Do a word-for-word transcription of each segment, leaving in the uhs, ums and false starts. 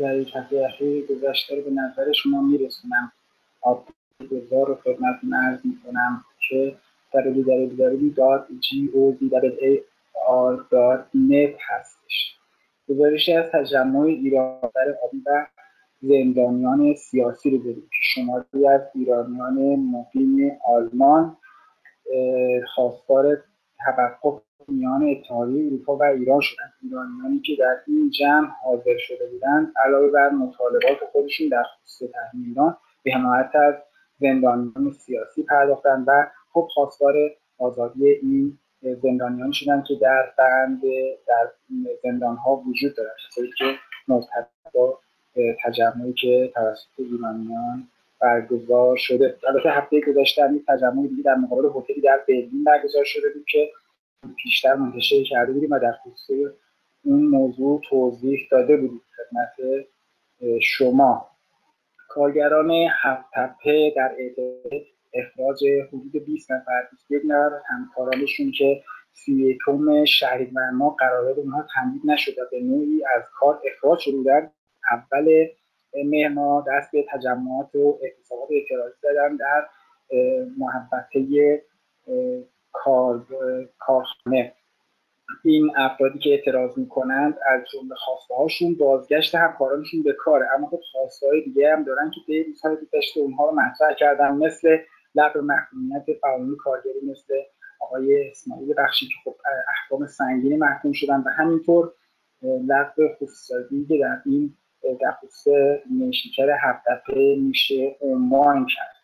در یک هفته اخیر گذشته رو به نظر شما میرسونم. آبگذار رو خدمتتون عرض میکنم که دبلیو دبلیو دبلیو دات جی او دی دبلیو ای آر دات نت هستش. گزارشی از تجمع ایران در آبی و زندانیان سیاسی رو داریم که شماری از ایرانیان مقیم آلمان خواستار توقف میان اتحادیه اروپا و ایران شدند. ایرانیانی که در این جمع حاضر شده بودند علاوه بر مطالبات خودشون در خصوص تحریم ایران به حمایت از زندانیان سیاسی پرداختند و خب خواستار آزادی این زندانیان شدند که در بند در زندان‌ها وجود دارند، کسایی که مرتبط با تجمعی که توسط ایرانیان برگزار شده. البته هفته گذشته یک تجمع دیگه در مقابل هتلی در برلین برگزار شده بود که پیشتر منتشر کرده بودیم و در خصوص اون موضوع توضیح داده بودیم خدمت شما. کارگران هفت تپه در اعتراض اخراج حدود بیست نفر بیست و یک نفر همکارانشون که سی یکم شهریور ماه قرارداد اونها تمدید نشده به نوعی از کار اخراج شده بودن، اول مهر ماه دست به تجمعات و اعتصابات اعتراضی زدن در محوطه کار کارخانه. این افرادی که اعتراض میکنند از جمله خواسته هاشون بازگشت همکارانشون به کاره، اما خب خواسته های دیگه هم دارن که طی روزهای گذشته اونها رو مطرح کردن، مثل لغو محکومیت قانونی کارگری مثل آقای اسماعیل بخشی که خب احکام سنگینی محکوم شدن و همینطور لغو خصوصیاتی که در این در خصوص نیشکر هفت تپه میشه عنوان کرد.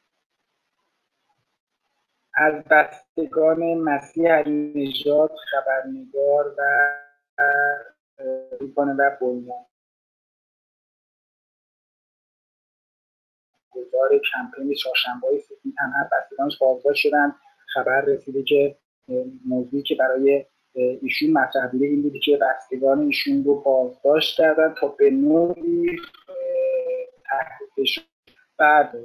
از بستگان مسیح علی‌نژاد خبرنگار و ریپان و بنیان گذار کمپین چهارشنبه‌های سفید هم هر بستگانش بازداشت شدن. خبر رسیده که موضوعی که برای ایشون مطرح بوده این بوده که بستگان ایشون رو بازداشت کردن تا به نوعی تحقیقش بعد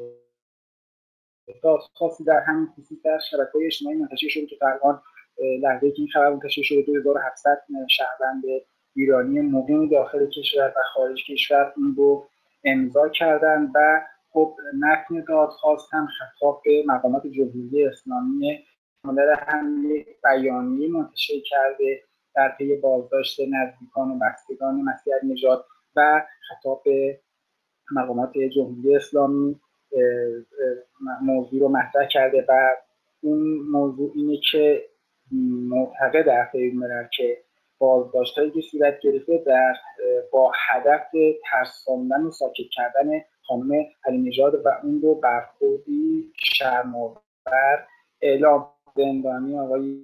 خاصی در همین خصوص در شبکه‌های اجتماعی منتشر شده که الان لحظه‌ای که این خبر منتشر شده دو هزار و هفتصد شهروند ایرانی مقیم داخل کشور و خارج کشور این رو امضا کردند و خب متن دادخواست هم خطاب به مقامات جمهوری اسلامی مادر هم یک بیانیه منتشر کرده در پی بازداشت نزدیکان و بستگان مسیح علی‌نژاد و خطاب به مقامات جمهوری اسلامی موضوع رو مطرح کرده و اون موضوع اینه که معتقد احزاب ملل که بازداشت‌هایی که صورت گرفته در با هدف ترساندن و ساکت کردن خانم علی‌نژاد و اون رو برخوردی شرم‌آور اعلام. زندانی آقای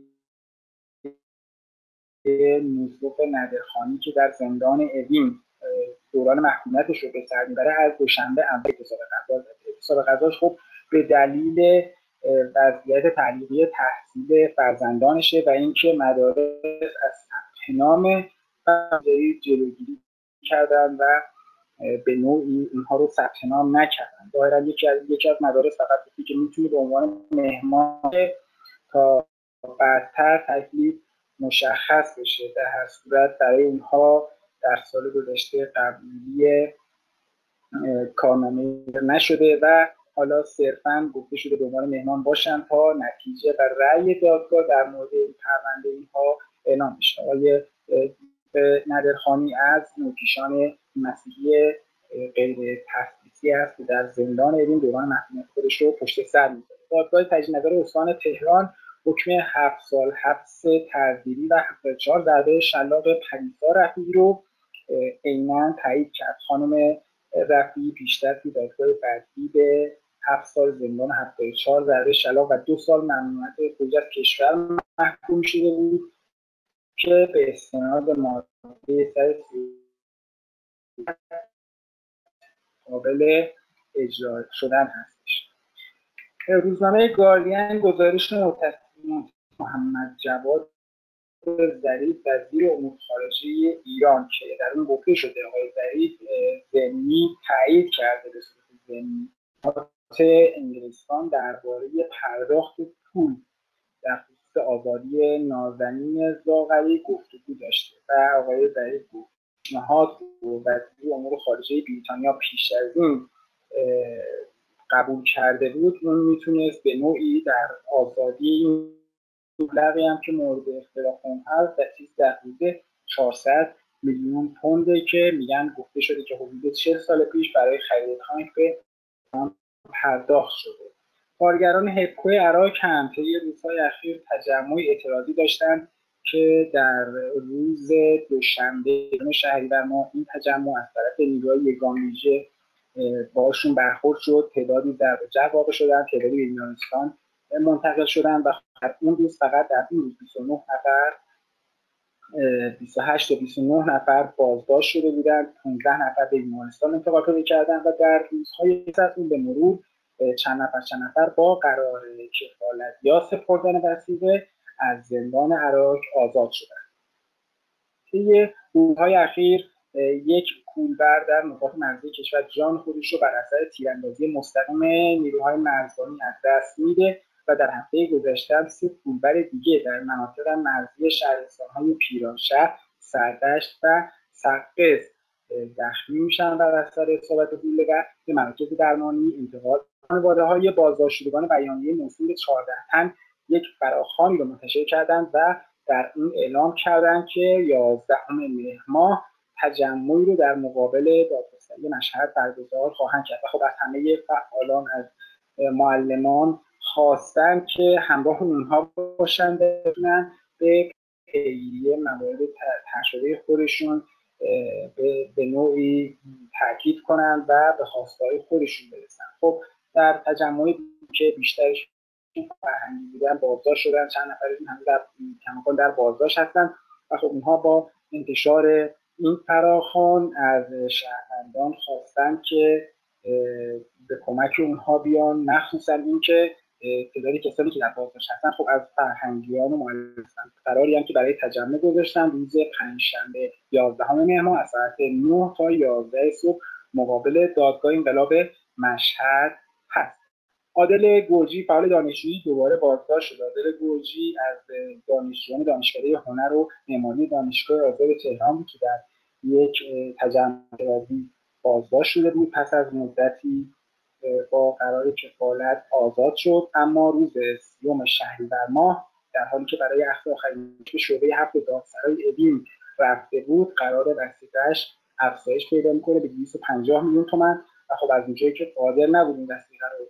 نوسف نادرخانی که در زندان اوین دوران محکومیتش رو به سر میبره از دوشنبه اول اعتصاب غذا اعتصاب غذاش خب به دلیل وضعیت تعلیقی تحصیل فرزندانشه و اینکه مدارس از ثبت نام فرزندی جلوگیری کردن و به نوعی اینها رو ثبت نام نکردن. ظاهرا یکی از یکی از مدارس فقط گفتی که میتونه به عنوان مهمان تا بعدتر تکلیف مشخص بشه. در هر صورت برای اونها در سال گذشته قبولی کارنامه نشده و حالا صرفاً گفته شده به عنوان مهمان باشن تا نتیجه و رأی دادگاه در مورد این پرونده اینها اعلام بشه. آقای نادرخانی از نوکیشان مسیحی غیر تثبیتی است که در زندان اوین دوران محکومیت خودش رو پشت سر می‌ذاره. دادگاه تجدید نظر استان تهران حکم هفت سال حبس تعزیری و هفتاد و چهار ضربه شلاق پریسا رفیعی رو عیناً تایید کرد. خانم رفیعی پیشتر توی دادگاه بعدی به هفت سال زندان، هفتاد و چهار ضربه شلاق و دو سال ممنوعیت خروج از کشور محکوم شده بود که به استناد ماده صد قابل اجرا شدن هستش. روزنامه گاردین گزارش متصل محمد جواد ظریف وزیر امور خارجه ایران که در اون گفته شده آقای ظریف ضمنی تایید کرده به صورت ضمنی انگلستان درباره پرداخت پول در خصوص آزادی نازنین زاغری گفتگو داشته و آقای ظریف پیشنهاد وزیر امور خارجه بریتانیا پیش از این قبول کرده بود، اون میتونست به نوعی در آزادی این مبلغی هم که مورد اختلاف هست در چیز در حدود چهارصد میلیون پونده که میگن گفته شده که حدود چهل سال پیش برای خرید تانک به پرداخت شده. کارگران هپکو عراق هم طی روزهای اخیر تجمع اعتراضی داشتند که در روز دوشنبه شهریور ماه این تجمع از طرف نیروهای یگان ویژه باشون برخورد شد. تعدادی ضرب و جرح واقع شدن، تعدادی به بیمارستان منتقل شدن و اون روز فقط در این روز بیست و نه نفر بیست و هشت تا بیست و نه نفر بازداشت شده بودند، پانزده نفر به بیمارستان انتقال پیدا کردن و در روزهای پس از اون به مرور چند نفر چند نفر با قرار کفالت یا سپردن وثیقه از زندان عراق آزاد شدند. طی روزهای اخیر یک کولبر در نقاط مرزی کشور جان خودش رو بر اثر تیراندازی مستقیم نیروهای مرزبانی از دست میده و در هفته گذشته هم سه کولبر دیگه در مناطق مرزی شهرستان‌های پیرانشهر، سردشت و سقز زخمی میشن بر اثر اصابت گلوله و به مراکز درمانی انتقال. خانواده‌های بازداشت شدگان بیانیه موصول چهارده تن یک فراخوانی رو منتشر کردند و در این اعلام کردند که یازدهم مهر ماه تجمعی رو در مقابل دادگستری مشهد برگزار خواهند کرد و خب از همه فعالان، از معلمان خواستند که همراه اونها باشند، بتونن به پیگیری موارد طرح شده خودشون به, به نوعی تاکید کنند و به خواستهای خودشون برسن. خب در تجمعی که بیشترش فرهنگی بودن بازداشت شدن، چند نفر از این هم در کماکان در بازداشت هستن و خب اونها با انتشار این فراخوان از شهروندان خواستن که به کمک اونها بیان، مخصوصا این که تعدادی کسانی که در بازداشت هستن خب از فرهنگیان و معلمان هستن. قراری هم که برای تجمع گذاشتن روز پنجشنبه یازدهم مهر ماه از ساعت نه تا یازده صبح مقابل دادگاه انقلاب مشهد هست. عادل گرجی فعال دانشجویی دوباره بازداشت شد. عادل گرجی از دانشجویان دانشکده هنر و معماری دانشگاه آزاد تهران بود که در یک تجمع اعتراضی بازداشت شده بود. پس از مدتی با قرار کفالت آزاد شد، اما روز سیوم شهریور ماه در حالی که برای اخذ آخرین به شعبه هفت دادسرای ادین رفته بود، قرار وثیقه‌اش افزایش پیدا می‌کنه به دویست و پنجاه میلیون تومان و خب از اونجایی که قادر نبود این وثیقه رو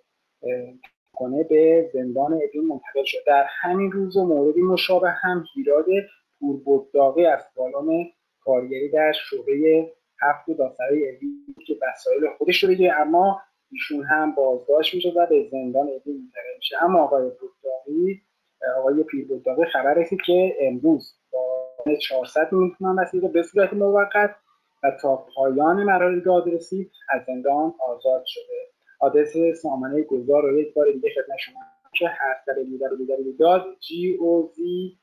کنه به زندان ادین منتقل شد. در همین روز و موردی مشابه هم هیراد پوربداغی از بالان کارگری در شعبه هفت دادسرای ادین که وسایل خودش رو بگیره، اما ایشون هم بازداشت میشه و به زندان ادین منتقل میشه. اما آقای بوداغی آقای پیربداغی خبر رسید که امروز با چهارصد میلیون تومان وثیقه به صورت موقت و تا پایان مراحل دادرسی از زندان آزاد شده. آدرس سامانه گذار رو یک بار دیگه خدمت شما که هست دبلیو دبلیو دبلیو دات جی او زی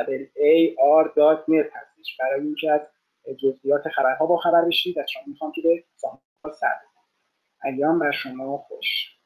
ای آر دات نت هستش. برای اینکه از جزئیات خبرها با خبر بشید از شما میخوام که به سامانه سر بزنید. ایام بر شما خوش.